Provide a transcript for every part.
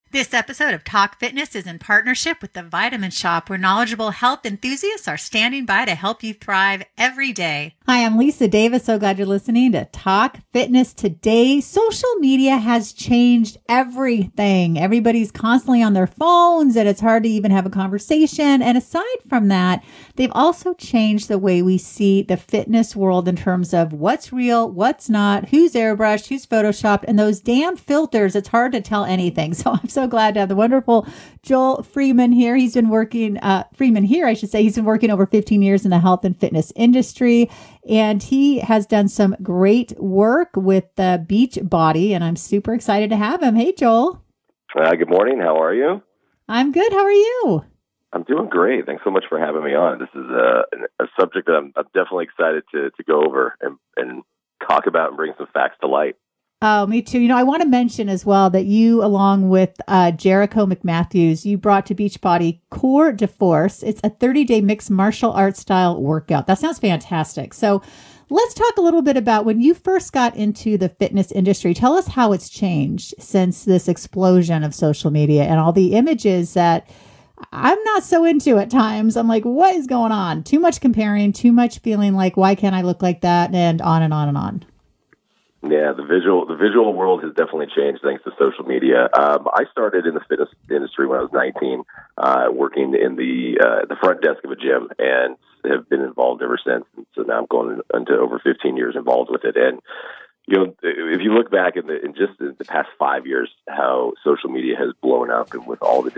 This episode of Talk Fitness is in partnership with The Vitamin Shoppe, where knowledgeable health enthusiasts are standing by to help you thrive every day. Hi, I'm Lisa Davis. So glad you're listening to Talk Fitness today. Social media has changed everything. Everybody's constantly on their phones and it's hard to even have a conversation. And aside from that, they've also changed the way we see the fitness world in terms of what's real, what's not, who's airbrushed, who's photoshopped, and those damn filters. It's hard to tell anything. So I'm so glad to have the wonderful Joel Freeman here. He's been working, He's been working over 15 years in the health and fitness industry, and he has done some great work with Beachbody, and I'm super excited to have him. Hey, Joel. Good morning. How are you? I'm good. How are you? I'm doing great. Thanks so much for having me on. This is a subject that I'm definitely excited to go over and talk about and bring some facts to light. Oh, me too. I want to mention as well that you, along with Jericho McMatthews, you brought to Beachbody Core de Force. It's a 30-day mixed martial arts style workout. That sounds fantastic. So let's talk a little bit about when you first got into the fitness industry. Tell us how it's changed since this explosion of social media and all the images that I'm not so into at times. I'm like, what is going on? Too much comparing, too much feeling like, why can't I look like that? And on and on and on. Yeah, the visual world has definitely changed thanks to social media. I started in the fitness industry when I was 19, working in the front desk of a gym, and have been involved ever since. And so now I'm going into over 15 years involved with it. And if you look back in just the past 5 years, how social media has blown up, and with all the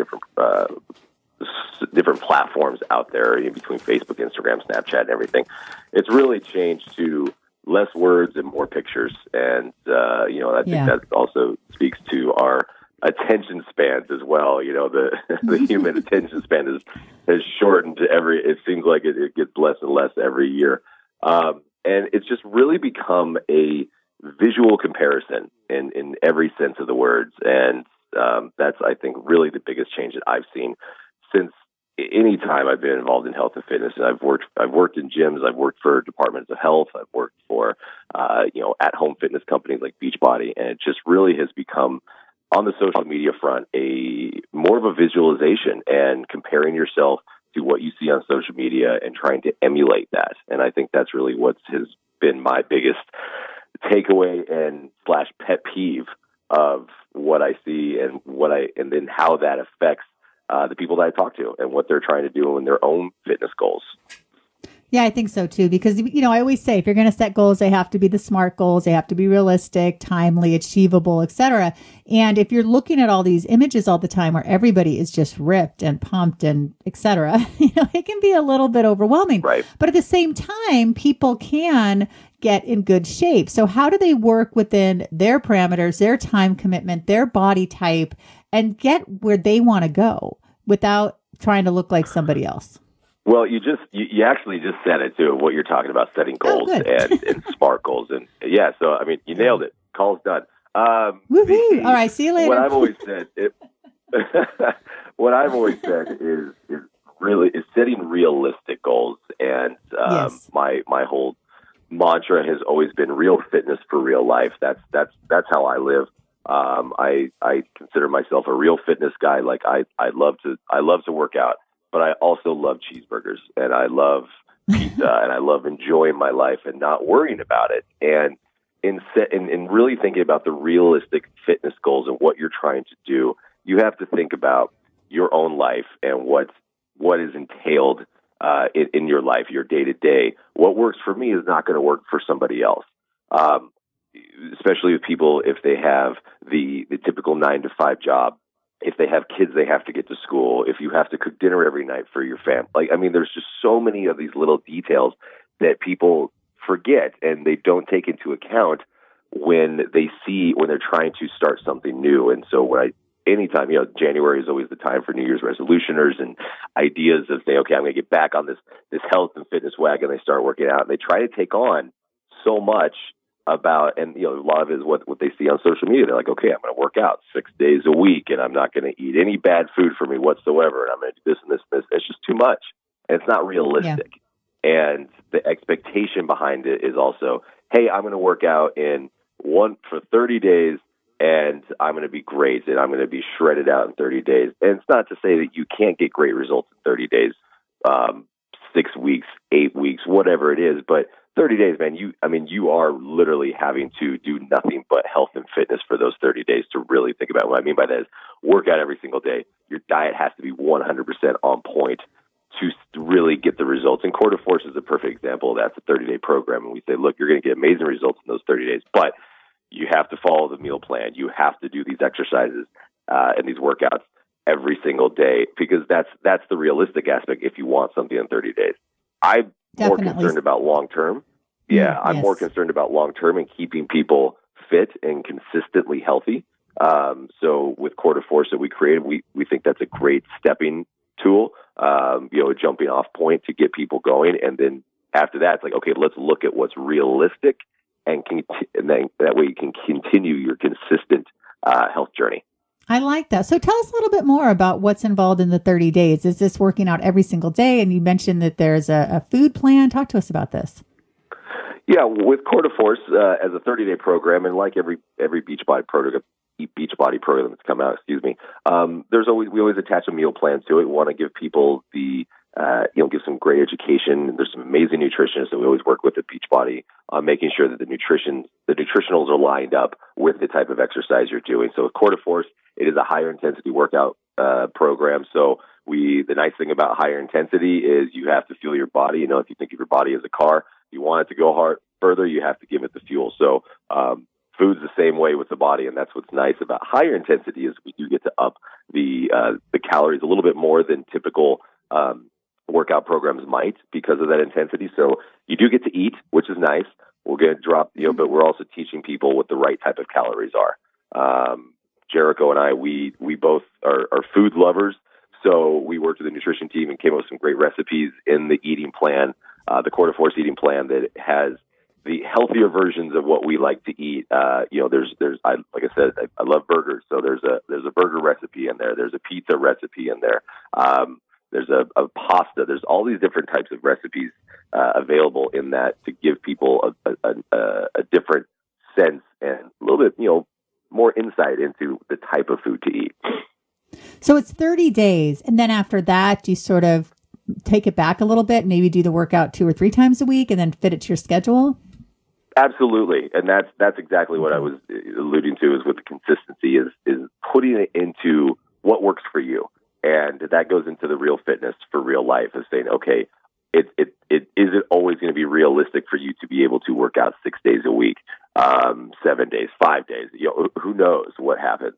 different platforms out there in between Facebook, Instagram, Snapchat, and everything, it's really changed to less words and more pictures. And, I think that also speaks to our attention spans as well. The human attention span has shortened it seems like it gets less and less every year. And it's just really become a visual comparison in every sense of the words. And, that's, I think, really the biggest change that I've seen since any time I've been involved in health and fitness. And I've worked in gyms. I've worked for departments of health. I've worked for, at-home fitness companies like Beachbody. And it just really has become, on the social media front, more of a visualization and comparing yourself to what you see on social media and trying to emulate that. And I think that's really what has been my biggest takeaway and / pet peeve of what I see and then how that affects the people that I talk to and what they're trying to do in their own fitness goals. Yeah, I think so too, because, I always say if you're going to set goals, they have to be the SMART goals. They have to be realistic, timely, achievable, etc. And if you're looking at all these images all the time where everybody is just ripped and pumped and etc., it can be a little bit overwhelming. Right. But at the same time, people can get in good shape. So how do they work within their parameters, their time commitment, their body type, and get where they want to go without trying to look like somebody else? Well, you actually just said it too, what you're talking about, setting goals and SMART goals. And so, you nailed it. Call's done. Woohoo! All right, see you later. What I've always said, is setting realistic goals. And my whole mantra has always been real fitness for real life. That's how I live. I consider myself a real fitness guy. Like I love to work out, but I also love cheeseburgers and I love pizza and I love enjoying my life and not worrying about it. And in really thinking about the realistic fitness goals and what you're trying to do, you have to think about your own life and what is entailed in your life, your day to day. What works for me is not going to work for somebody else. Especially with people, if they have the typical 9-to-5 job, if they have kids they have to get to school, if you have to cook dinner every night for your family. There's just so many of these little details that people forget and they don't take into account when they're trying to start something new. And so anytime, January is always the time for New Year's resolutioners and ideas of saying, okay, I'm going to get back on this health and fitness wagon. They start working out and they try to take on so much about, and a lot of it is what they see on social media. They're like, okay, I'm going to work out 6 days a week and I'm not going to eat any bad food for me whatsoever. And I'm going to do this and this and this. It's just too much. And it's not realistic. Yeah. And the expectation behind it is also, hey, I'm going to work out for 30 days and I'm going to be great, and I'm going to be shredded out in 30 days. And it's not to say that you can't get great results in 30 days, 6 weeks, 8 weeks, whatever it is. But 30 days, man, you are literally having to do nothing but health and fitness for those 30 days to really think about it. What I mean by that is work out every single day. Your diet has to be 100% on point to really get the results. And Core de Force is a perfect example of that. It's a 30-day program. And we say, look, you're going to get amazing results in those 30 days, but you have to follow the meal plan. You have to do these exercises and these workouts every single day, because that's the realistic aspect if you want something in 30 days. I'm more concerned about long-term. Yeah, I'm more concerned about long-term and keeping people fit and consistently healthy. So with Core de Force that we created, we think that's a great stepping tool, a jumping off point to get people going. And then after that, it's like, okay, let's look at what's realistic, and then that way you can continue your consistent health journey. I like that. So tell us a little bit more about what's involved in the 30 days. Is this working out every single day? And you mentioned that there's a food plan. Talk to us about this. Yeah, with Core de Force as a 30-day program, and like every Beachbody program that's come out, we always attach a meal plan to it. We want to give people give some great education. There's some amazing nutritionists that we always work with at Beachbody on making sure that the nutritionals are lined up with the type of exercise you're doing. So with Core de Force, it is a higher intensity workout program. So the nice thing about higher intensity is you have to fuel your body. If you think of your body as a car, you want it to go further, you have to give it the fuel. So food's the same way with the body, and that's what's nice about higher intensity is we do get to up the calories a little bit more than typical workout programs might because of that intensity. So you do get to eat, which is nice. We're going to drop, but we're also teaching people what the right type of calories are. Jericho and I, we both are food lovers. So we worked with the nutrition team and came up with some great recipes in the eating plan, the Core de Force eating plan, that has the healthier versions of what we like to eat. Like I said, I love burgers. So there's a burger recipe in there. There's a pizza recipe in there. There's a pasta. There's all these different types of recipes available in that to give people a different sense and a little bit, more insight into the type of food to eat. So it's 30 days. And then after that, you sort of take it back a little bit, maybe do the workout 2 or 3 times a week and then fit it to your schedule? Absolutely. And that's exactly what I was alluding to, is with the consistency is putting it into what works for you. And that goes into the real fitness for real life, is saying, okay, is it always going to be realistic for you to be able to work out 6 days a week, 7 days, 5 days? Who knows what happens?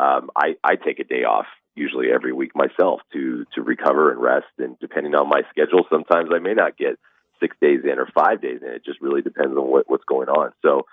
I take a day off usually every week myself to recover and rest. And depending on my schedule, sometimes I may not get 6 days in or 5 days in. It just really depends on what's going on. So,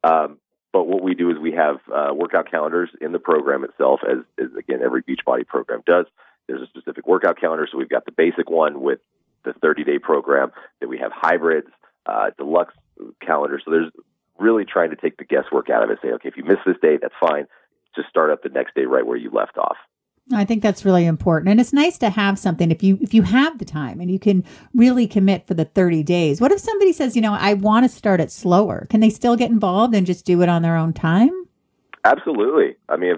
but what we do is we have workout calendars in the program itself, as again, every Beachbody program does. There's a specific workout calendar. So we've got the basic one with the 30-day program. Then we have hybrids, deluxe calendar. So there's really trying to take the guesswork out of it. Say, okay, if you miss this day, that's fine. Just start up the next day right where you left off. I think that's really important. And it's nice to have something if you have the time and you can really commit for the 30 days. What if somebody says, I want to start it slower? Can they still get involved and just do it on their own time? Absolutely. I mean,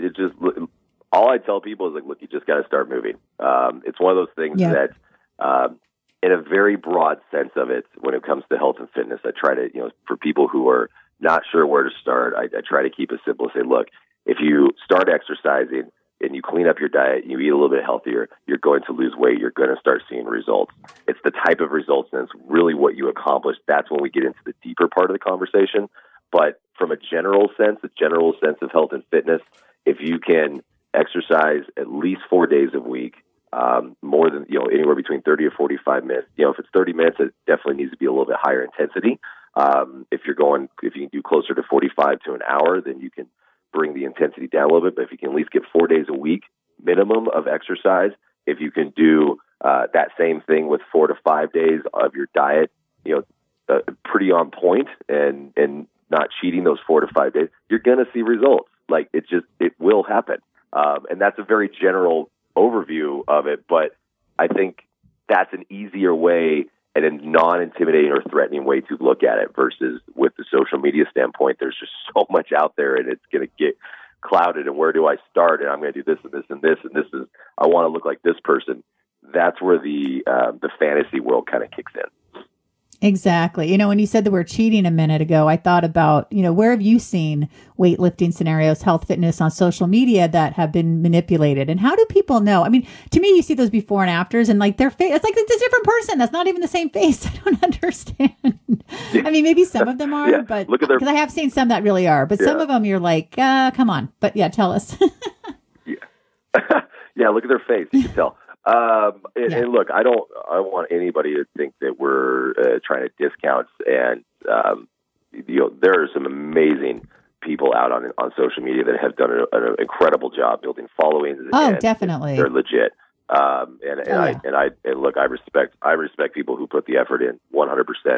all I tell people is, like, look, you just got to start moving. It's one of those things that, in a very broad sense of it, when it comes to health and fitness, I try to, for people who are not sure where to start, I try to keep it simple. Say, look, if you start exercising and you clean up your diet and you eat a little bit healthier, you're going to lose weight. You're going to start seeing results. It's the type of results, and it's really what you accomplish. That's when we get into the deeper part of the conversation. But from a general sense of health and fitness, if you can exercise at least 4 days a week, more than, anywhere between 30 or 45 minutes. If it's 30 minutes, it definitely needs to be a little bit higher intensity. If you can do closer to 45 to an hour, then you can bring the intensity down a little bit. But if you can at least get 4 days a week minimum of exercise, if you can do that same thing with 4 to 5 days of your diet, pretty on point and not cheating those 4 to 5 days, you're going to see results. Like, it will happen. And that's a very general overview of it, but I think that's an easier way and a non-intimidating or threatening way to look at it, versus with the social media standpoint, there's just so much out there, and it's going to get clouded. And where do I start? And I'm going to do this and this and this, and this is, I want to look like this person. That's where the fantasy world kind of kicks in. Exactly. You know, when you said the word cheating a minute ago, I thought about, you know, where have you seen weightlifting scenarios, health, fitness on social media that have been manipulated? And how do people know? I mean, to me, you see those before and afters, and like their face, it's like it's a different person. That's not even the same face. I don't understand. I mean, maybe some of them are, but look at their, because I have seen some that really are, but some of them you're like, come on. But yeah, tell us. Yeah, look at their face. You can tell. And look, I don't want anybody to think that we're trying to discount. And there are some amazing people out on social media that have done an incredible job building followings. Oh, definitely, they're legit. And look, I respect people who put the effort in 100%.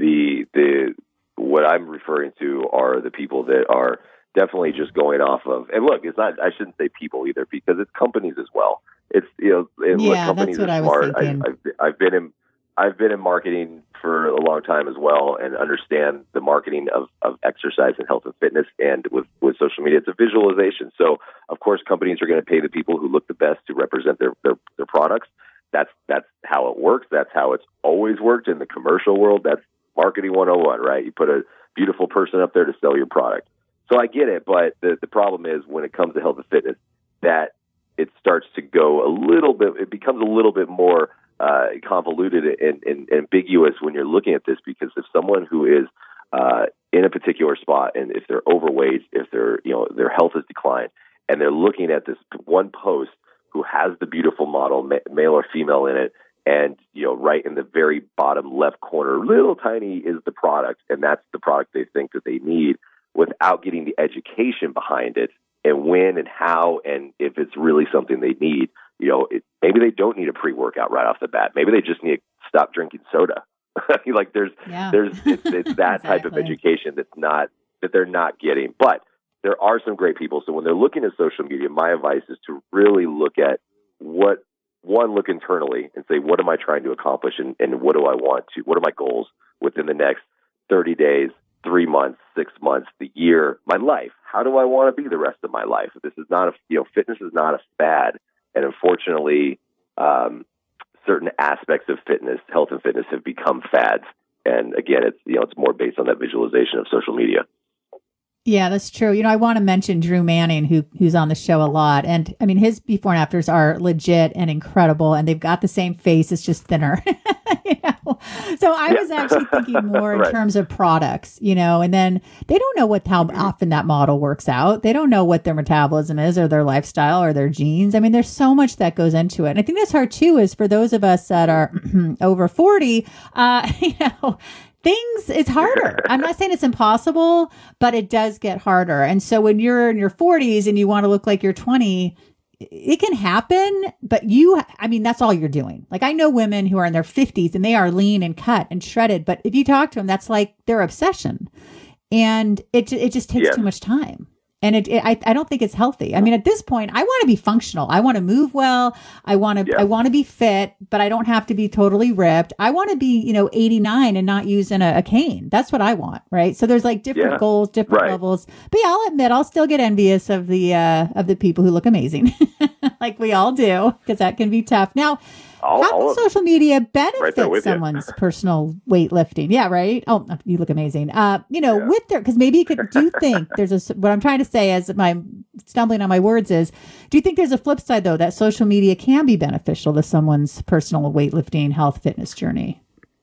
What I'm referring to are the people that are definitely just going off of, and look, it's not, I shouldn't say people either, because it's companies as well. It's, you know, and look, companies are smart. I've been in marketing for a long time as well, and understand the marketing of exercise and health and fitness. And with social media, it's a visualization. So of course, companies are going to pay the people who look the best to represent their products. That's how it works. That's how it's always worked in the commercial world. That's marketing 101, right? You put a beautiful person up there to sell your product. So I get it, but the problem is when it comes to health and fitness, that it starts to go a little bit, it becomes a little bit more convoluted and ambiguous when you're looking at this, because if someone who is in a particular spot, and if they're overweight, if they're, you know, their health has declined, and they're looking at this one post who has the beautiful model, male or female, in it, and, you know, right in the very bottom left corner, little tiny, is the product, and that's the product they think that they need, without getting the education behind it, and when and how, and if it's really something they need. You know, maybe they don't need a pre-workout right off the bat. Maybe they just need to stop drinking soda. Like it's that type of education that they're not getting. But there are some great people. So when they're looking at social media, my advice is to really look at look internally and say, what am I trying to accomplish, and what are my goals within the next 30 days, 3 months, 6 months, the year, my life. How do I want to be the rest of my life? This is not fitness is not a fad. And unfortunately, certain aspects of fitness, health and fitness, have become fads. And again, it's more based on that visualization of social media. Yeah, that's true. You know, I want to mention Drew Manning, who's on the show a lot. And I mean, his before and afters are legit and incredible, and they've got the same face. It's just thinner. You know? So I was actually thinking more in terms of products, you know, and then they don't know how often that model works out. They don't know what their metabolism is, or their lifestyle, or their genes. I mean, there's so much that goes into it. And I think that's hard too, is for those of us that are over 40, you know, it's harder. I'm not saying it's impossible, but it does get harder. And so when you're in your 40s and you want to look like you're 20, it can happen, but that's all you're doing. Like, I know women who are in their 50s and they are lean and cut and shredded, but if you talk to them, that's like their obsession. And it just takes too much time. And I don't think it's healthy. I mean, at this point, I want to be functional. I want to move well. I want to be fit, but I don't have to be totally ripped. I want to be, 89 and not using a cane. That's what I want. Right. So there's like different goals, different levels, but I'll admit, I'll still get envious of the people who look amazing like we all do, because that can be tough. Now, how can social media benefit someone's personal weightlifting? Yeah, right. Oh, you look amazing. Because maybe you could. Do you think what I'm trying to say as my stumbling on my words is, do you think there's a flip side though, that social media can be beneficial to someone's personal weightlifting, health, fitness journey?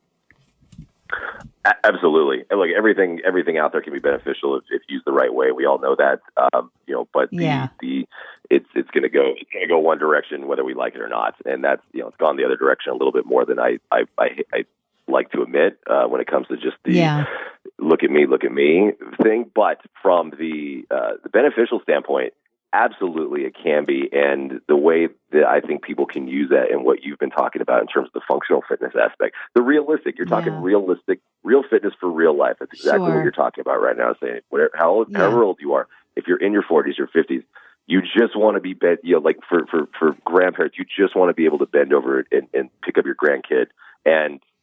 Absolutely. And like everything out there can be beneficial if used the right way. We all know that, but it's going to go one direction, whether we like it or not. And that's, it's gone the other direction a little bit more than I like to admit, when it comes to just the look at me thing. But from the beneficial standpoint, absolutely it can be. And the way that I think people can use that, and what you've been talking about in terms of the functional fitness aspect, the realistic, you're talking realistic, real fitness for real life. That's exactly what you're talking about right now. Saying however old you are, if you're in your 40s or 50s, you just want to be bent, like for grandparents, you just want to be able to bend over and pick up your grandkid. And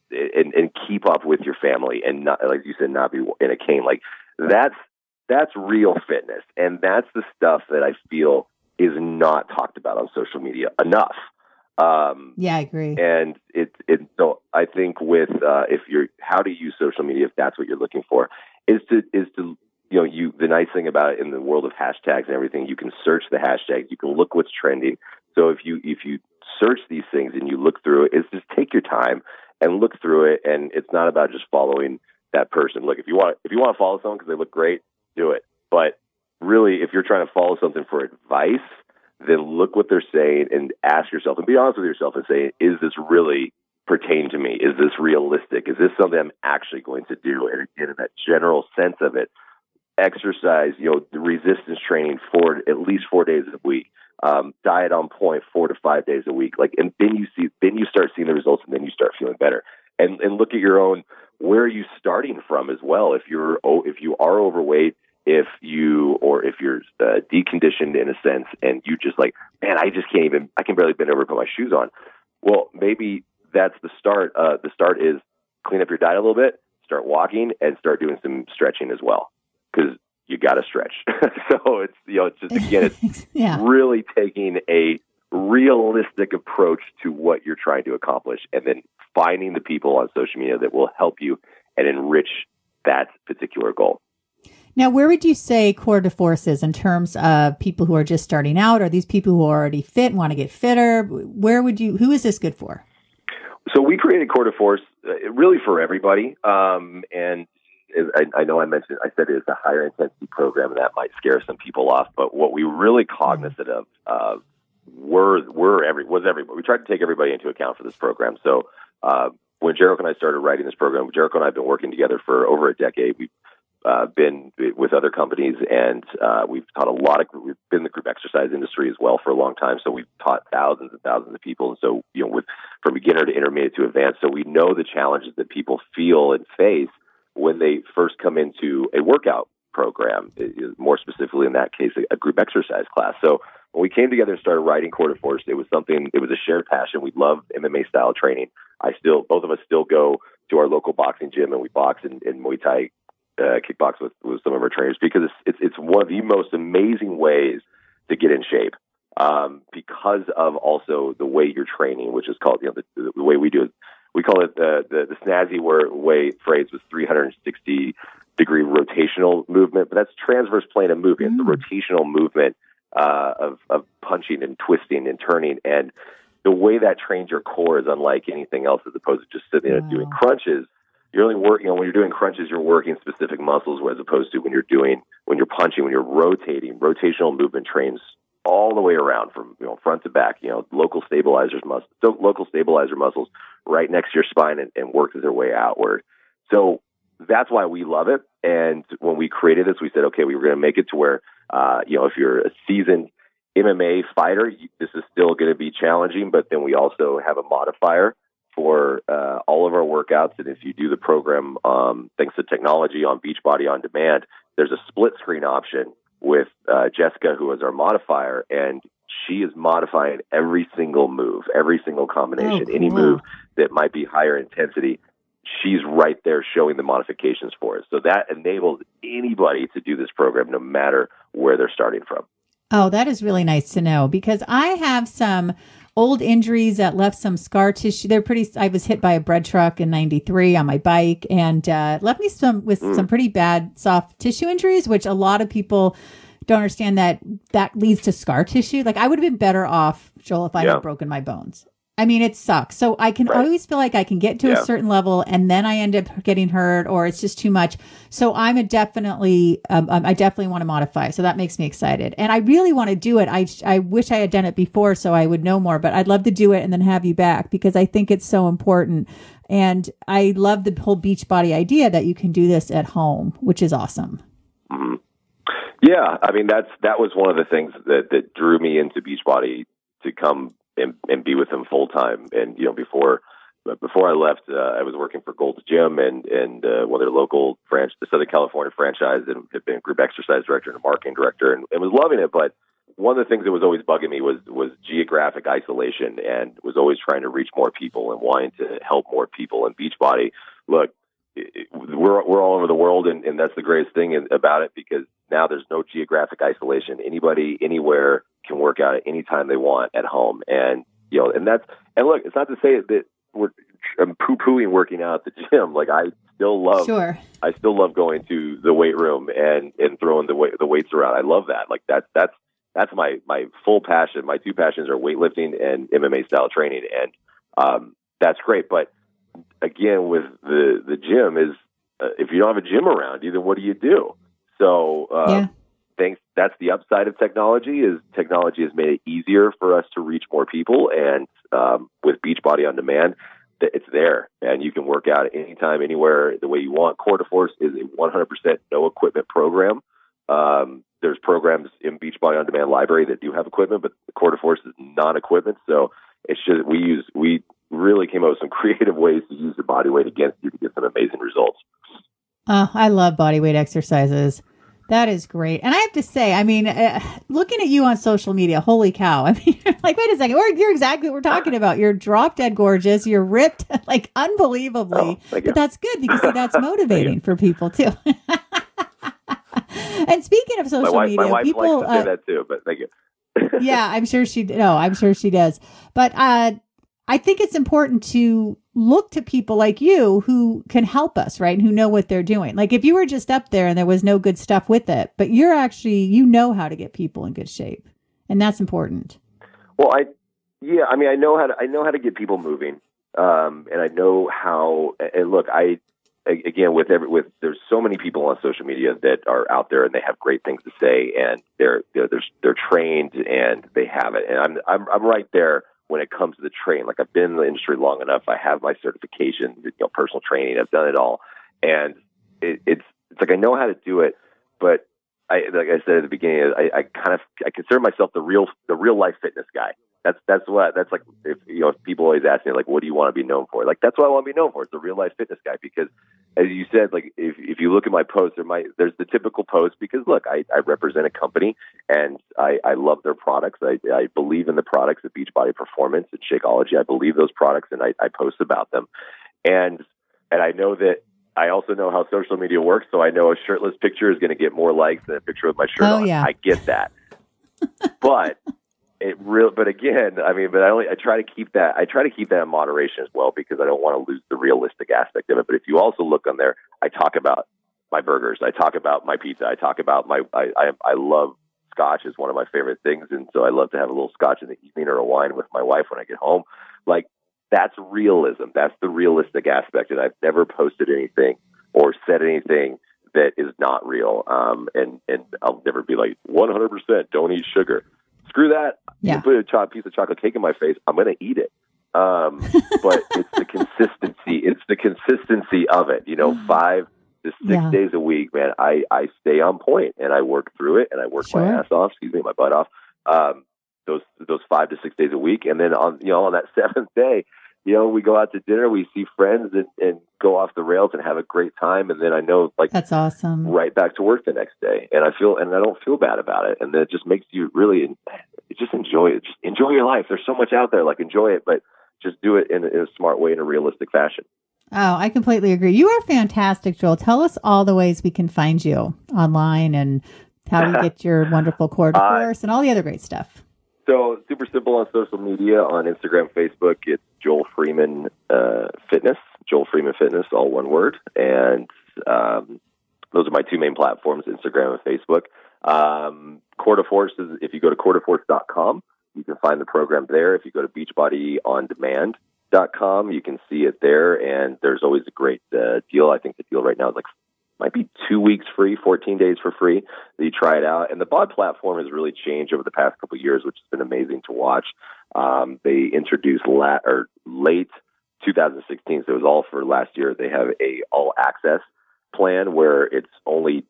and keep up with your family and not, like you said, not be in a cane. Like that's real fitness. And that's the stuff that I feel is not talked about on social media enough. Yeah, I agree. And so I think with, how to use social media, if that's what you're looking for, is to, the nice thing about it in the world of hashtags and everything, you can search the hashtags, you can look what's trending. So if you search these things and you look through it, it's just take your time and look through it. And it's not about just following that person. Look, if you want to follow someone because they look great, do it. But really, if you're trying to follow something for advice, then look what they're saying and ask yourself and be honest with yourself and say, is this really pertain to me? Is this realistic? Is this something I'm actually going to do? And in that general sense of it, exercise, the resistance training for at least 4 days a week, diet on point 4 to 5 days a week. And then you start seeing the results, and then you start feeling better. And look at your own, where are you starting from as well? If you are overweight, if you're deconditioned in a sense, and you just like, man, I can barely bend over and put my shoes on. Well, maybe that's the start. The start is clean up your diet a little bit, start walking, and start doing some stretching as well, because you got to stretch. So it's just, again, it's really taking a realistic approach to what you're trying to accomplish, and then finding the people on social media that will help you and enrich that particular goal. Now, where would you say Core de Force is in terms of people who are just starting out, or these people who are already fit and want to get fitter? Who is this good for? So we created Core de Force really for everybody. And I know I said it's a higher intensity program, and that might scare some people off, but what we really cognizant of was everybody. We tried to take everybody into account for this program. So when Jericho and I started writing this program, Jericho and I have been working together for over a decade. We've been with other companies, and we've taught we've been in the group exercise industry as well for a long time. So we've taught thousands and thousands of people. And so, from beginner to intermediate to advanced. So we know the challenges that people feel and face when they first come into a workout program, more specifically in that case, a group exercise class. So when we came together and started writing Core de Force, it was a shared passion. We love MMA style training. Both of us still go to our local boxing gym, and we box in Muay Thai, kickbox with some of our trainers, because it's one of the most amazing ways to get in shape, because of also the way you're training, which is called, the way we do it. We call it the snazzy phrase was 360-degree rotational movement, but that's transverse plane of movement. It's the rotational movement of punching and twisting and turning, and the way that trains your core is unlike anything else, as opposed to just sitting there doing crunches. You're only working, when you're doing crunches, you're working specific muscles, as opposed to when you're punching, when you're rotating. Rotational movement trains all the way around from front to back. Local stabilizer muscles right next to your spine, and works their way outward. So that's why we love it. And when we created this, we said, okay, we were going to make it to where, if you're a seasoned MMA fighter, this is still going to be challenging. But then we also have a modifier for all of our workouts. And if you do the program, thanks to technology on Beachbody On Demand, there's a split screen option with Jessica, who is our modifier, and she is modifying every single move, every single combination, any move that might be higher intensity. She's right there showing the modifications for us. So that enables anybody to do this program, no matter where they're starting from. Oh, that is really nice to know, because I have some old injuries that left some scar tissue. I was hit by a bread truck in 93 on my bike, and left me with some pretty bad soft tissue injuries, which a lot of people don't understand that leads to scar tissue. Like, I would have been better off, Joel, if I had broken my bones. I mean, it sucks. So I always feel like I can get to a certain level, and then I end up getting hurt, or it's just too much. So I definitely want to modify. So that makes me excited. And I really want to do it. I wish I had done it before so I would know more, but I'd love to do it and then have you back, because I think it's so important. And I love the whole Beachbody idea that you can do this at home, which is awesome. Mm-hmm. Yeah. I mean, that was one of the things that drew me into Beachbody to come and be with them full time. And, before I left, I was working for Gold's Gym and one of their local the Southern California franchise, and had been a group exercise director and a marketing director, and was loving it. But one of the things that was always bugging me was geographic isolation, and was always trying to reach more people and wanting to help more people. And Beachbody, look, we're all over the world, and that's the greatest thing about it, because now there's no geographic isolation. Anybody, anywhere can work out at any time they want at home. And, and look, it's not to say that I'm poo-pooing working out at the gym. Like, I still love going to the weight room and throwing the weights around. I love that. Like, that's my full passion. My two passions are weightlifting and MMA style training. And, that's great. But again, with the gym is, if you don't have a gym around you, then what do you do? So, that's the upside of technology. Is technology has made it easier for us to reach more people. And, with Beachbody On Demand, it's there, and you can work out anytime, anywhere, the way you want. Core de Force is a 100% no equipment program. There's programs in Beachbody On Demand library that do have equipment, but the Core de Force is non-equipment. So it's just, we really came up with some creative ways to use the body weight against you to get some amazing results. Oh, I love body weight exercises. That is great. And I have to say, I mean, looking at you on social media, holy cow. I mean, you're like, wait a second, you're exactly what we're talking about. You're drop dead gorgeous. You're ripped, like, unbelievably. But that's good, because see, that's motivating for people too. And speaking of social media, my wife people likes to say that too, but thank you. Yeah, I'm sure she does. But I think it's important to look to people like you who can help us, right? And who know what they're doing. Like, if you were just up there and there was no good stuff with it, but you're actually, you know how to get people in good shape. And that's important. Well, I know how to get people moving. And I know how, and look, again, there's so many people on social media that are out there and they have great things to say, and they're trained and they have it. And I'm right there when it comes to the train. Like, I've been in the industry long enough. I have my certification, personal training. I've done it all. And it's like, I know how to do it, but like I said at the beginning, I consider myself the real life fitness guy. That's like, if people always ask me, like, what do you want to be known for? Like, that's what I want to be known for. It's the real life fitness guy, because as you said, like, if you look at my posts, there's the typical post, because look, I represent a company and I love their products. I believe in the products of Beachbody Performance and Shakeology. I believe those products, and I post about them. And I know that, I also know how social media works. So I know a shirtless picture is going to get more likes than a picture with my shirt on. Yeah. I get that. But again, I try to keep that. I try to keep that in moderation as well, because I don't want to lose the realistic aspect of it. But if you also look on there, I talk about my burgers. I talk about my pizza. I talk about I love scotch, is one of my favorite things. And so I love to have a little scotch in the evening, or a wine with my wife when I get home. Like, that's realism. That's the realistic aspect. And I've never posted anything or said anything that is not real. And I'll never be like 100% don't eat sugar. Screw that. Yeah. You put a piece of chocolate cake in my face, I'm going to eat it. But it's the consistency. It's the consistency of it. 5 to 6 days a week, man. I stay on point, and I work through it, and I work my ass off. My butt off. Those 5 to 6 days a week, and then on that 7th day, we go out to dinner, we see friends, and go off the rails and have a great time. And then I know, like, that's awesome. Right back to work the next day, and I don't feel bad about it. And then it just makes you really just enjoy it. Just enjoy your life. There's so much out there. Like, enjoy it, but just do it in a smart way, in a realistic fashion. Oh, I completely agree. You are fantastic, Joel. Tell us all the ways we can find you online, and how to get your wonderful Core de Force and all the other great stuff. So, super simple on social media. On Instagram, Facebook, it's Joel Freeman Fitness. Joel Freeman Fitness, all one word. And those are my two main platforms, Instagram and Facebook. Core de Force is, if you go to coredeforce.com, you can find the program there. If you go to beachbodyondemand.com, you can see it there. And there's always a great deal. I think the deal right now is might be 2 weeks free, 14 days for free, that you try it out. And the BOD platform has really changed over the past couple of years, which has been amazing to watch. They introduced late 2016, so it was all for last year. They have a all access plan where it's only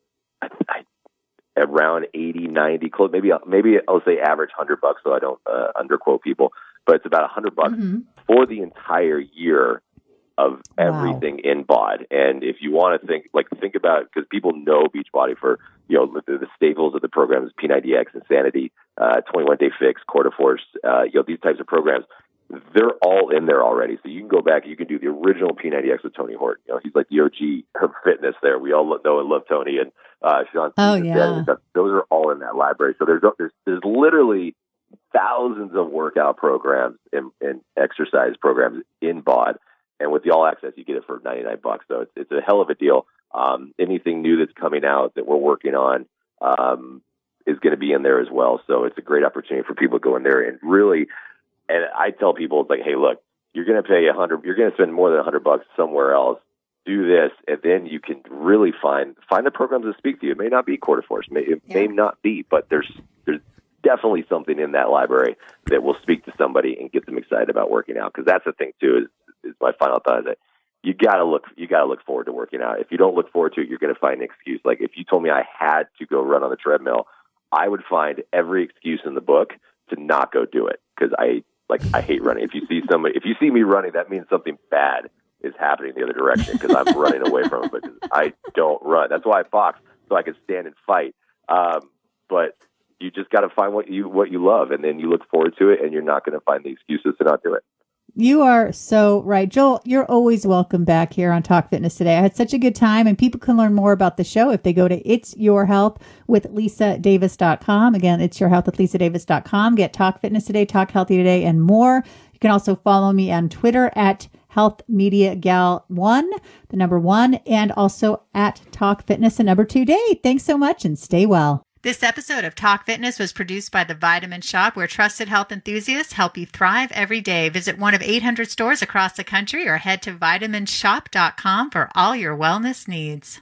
around 80, 90, maybe I'll say average $100, so I don't underquote people, but it's about $100 for the entire year of everything in BOD. And if you want to think about, because people know Beachbody for, the staples of the programs, P90X, Insanity, 21-Day Fix, Quarterforce, these types of programs, they're all in there already. So you can go back, you can do the original P90X with Tony Horton. He's like the OG of fitness there. We all know and love Tony, and Sean. Oh, yeah. Those are all in that library. So there's literally thousands of workout programs and exercise programs in BOD. And with the All Access, you get it for $99. So it's a hell of a deal. Anything new that's coming out that we're working on is going to be in there as well. So it's a great opportunity for people to go in there and really. And I tell people, it's like, hey, look, you're going to pay $100. You're going to spend more than $100 somewhere else. Do this, and then you can really find the programs that speak to you. It may not be Quarterforce, it may not be, but there's definitely something in that library that will speak to somebody and get them excited about working out. Because that's the thing too. Is my final thought is that you gotta look forward to working out. If you don't look forward to it, you're going to find an excuse. Like if you told me I had to go run on the treadmill, I would find every excuse in the book to not go do it because I hate running. If you see me running, that means something bad is happening the other direction because I'm running away from it because I don't run. That's why I box, so I can stand and fight. But you just got to find what you love, and then you look forward to it, and you're not going to find the excuses to not do it. You are so right. Joel, you're always welcome back here on Talk Fitness Today. I had such a good time, and people can learn more about the show if they go to itsyourhealthwithlisadavis.com. Again, itsyourhealthwithlisadavis.com. Get Talk Fitness Today, Talk Healthy Today, and more. You can also follow me on Twitter at HealthMediaGal1, the number 1, and also at Talk Fitness, the number 2 Day. Thanks so much and stay well. This episode of Talk Fitness was produced by The Vitamin Shop, where trusted health enthusiasts help you thrive every day. Visit one of 800 stores across the country or head to vitaminshop.com for all your wellness needs.